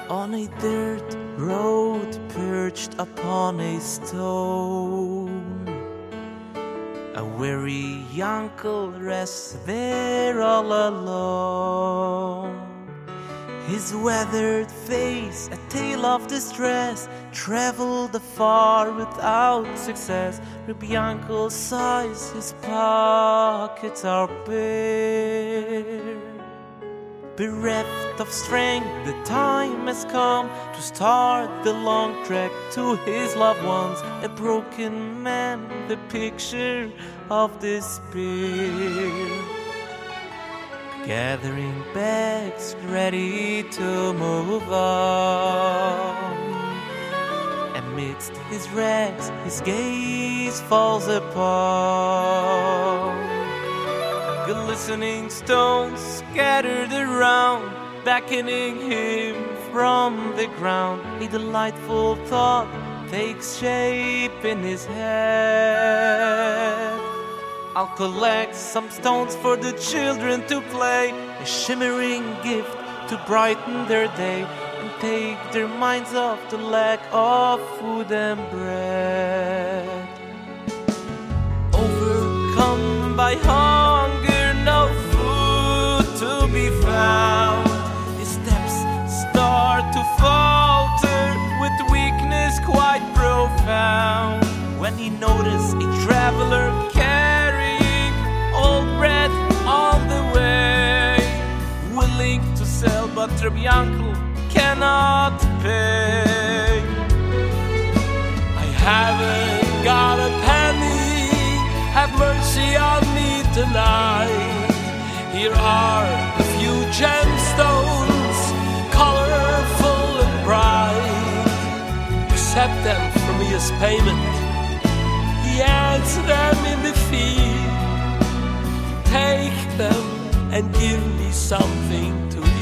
On a dirt road perched upon a stone, a weary uncle rests there all alone. His weathered face, a tale of distress, traveled afar without success. Rabbi Yankel sighs, his pockets are bare. Bereft of strength, the time has come to start the long trek to his loved ones. A broken man, the picture of despair. Gathering bags, ready to move on. Amidst his rags, his gaze falls upon glistening stones scattered around, beckoning him from the ground. A delightful thought takes shape in his head. I'll collect some stones for the children to play, a shimmering gift to brighten their day and take their minds off the lack of food and bread. Overcome by hunger, no food to be found. His steps start to falter with weakness quite profound. When he noticed a traveler carrying old bread on the way, willing to sell, but Rabbi Yankel cannot pay. I haven't got a penny, have mercy on me tonight. Here are a few gemstones, colorful and bright. Accept them from me as payment. He hands them in the field. Take them and give me something to eat.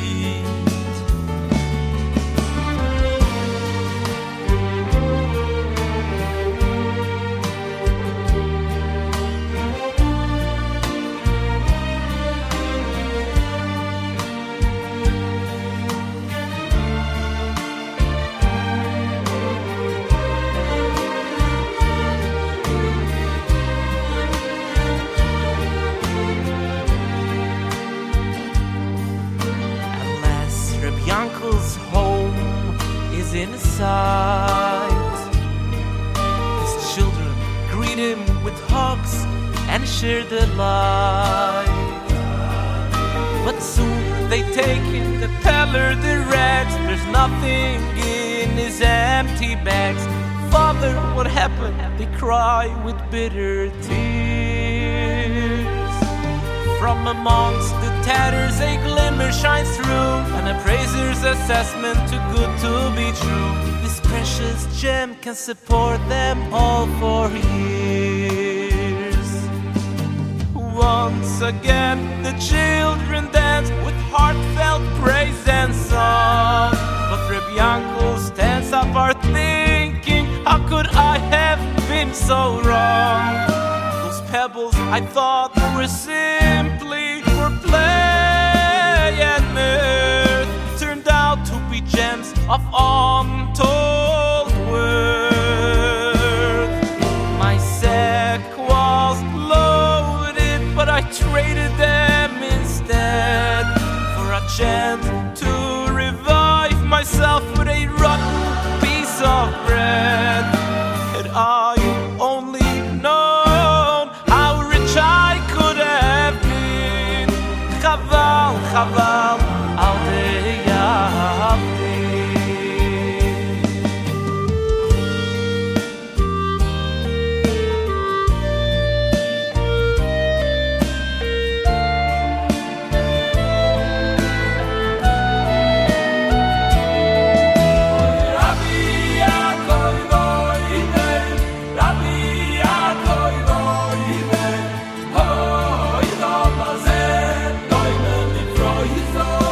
Yankel's home is in sight. His children greet him with hugs and share the light. But soon they take him the teller, the rags. There's nothing in his empty bags. Father, what happened? They cry with bitter tears. From amongst the tatters a glimmer shines through, an appraiser's assessment too good to be true. This precious gem can support them all for years. Once again the children dance with heartfelt praise and song. But Rabbi Yankel stands apart thinking, how could I have been so wrong? Those pebbles I thought were simply for play and mirth turned out to be gems of untold worth. My sack was loaded, but I traded them instead for a chance to revive myself with a rotten piece of bread. Had I only known how rich I could have been, Chaval, Chaval, al deyavdi. Oh,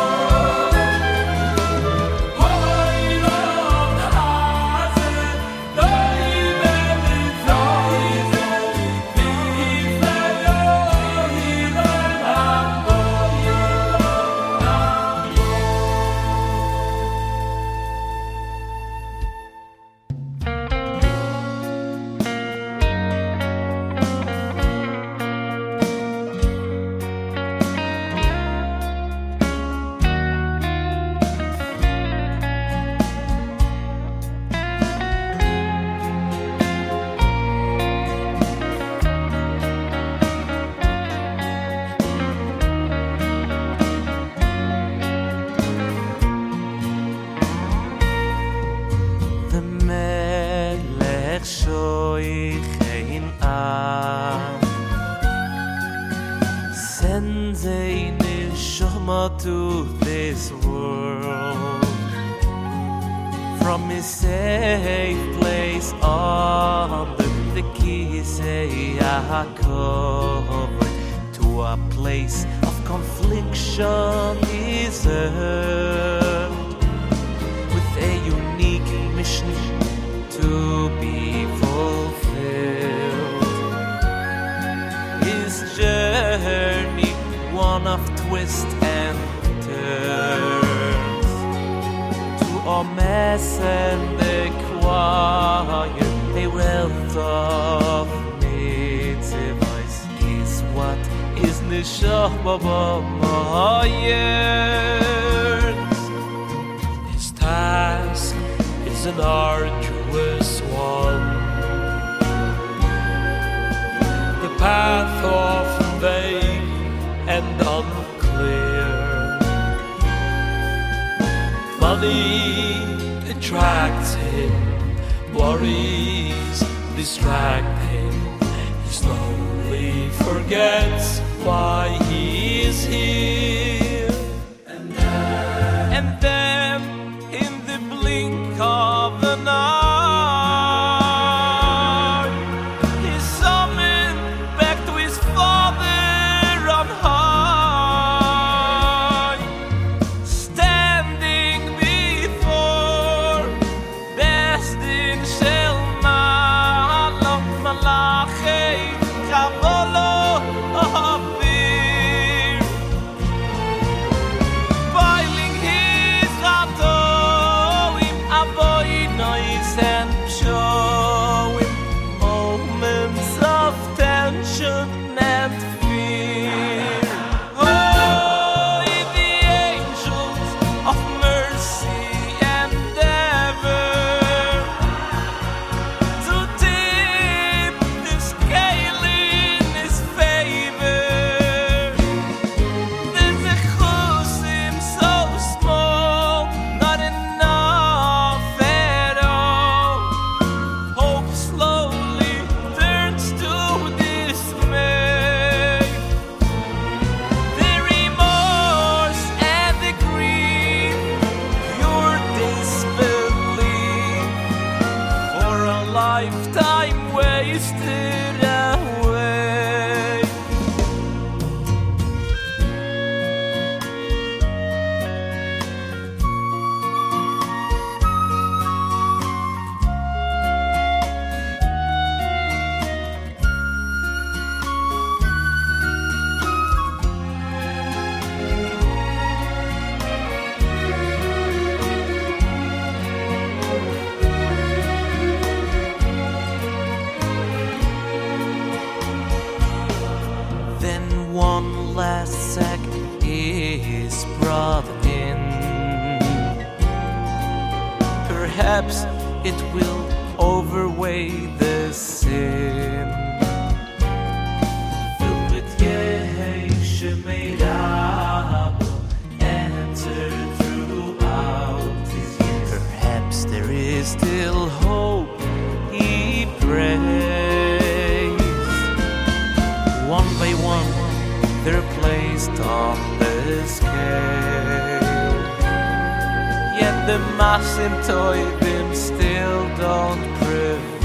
send a neshama to this world from his safe place under the Kisei HaKavod to a place of confliction is earned with a unique mission to be fulfilled. His journey one of twists and turns, to a mess and a choir, a wealth of mitzvahs is what is neshama b'mayers. His task is an arduous one, the path often vague and unclear. Money attracts him, worries distract him. He slowly forgets why he is here. And then in the blink of an eye, he's summoned back to his Father on high, standing before Besdin Shel Malach Malachei Kabolo Habir, boiling his Atoim Avoinois and showing moments of tension and fear. Oh, the angels of mercy endeavor to tip the scale in his favor. There's a chosim so small, not enough at all. Hope slowly turns to dismay. The remorse and the grief, your disbelief for a lifetime wasted away. Then one last sack is brought in. Perhaps it will overweigh the sin. Filled with Yeh Shemeirah, entered throughout his years. Perhaps there is still hope, he prays. One by one, they're placed on the scale. Yet the Masim Toivim still don't prevail.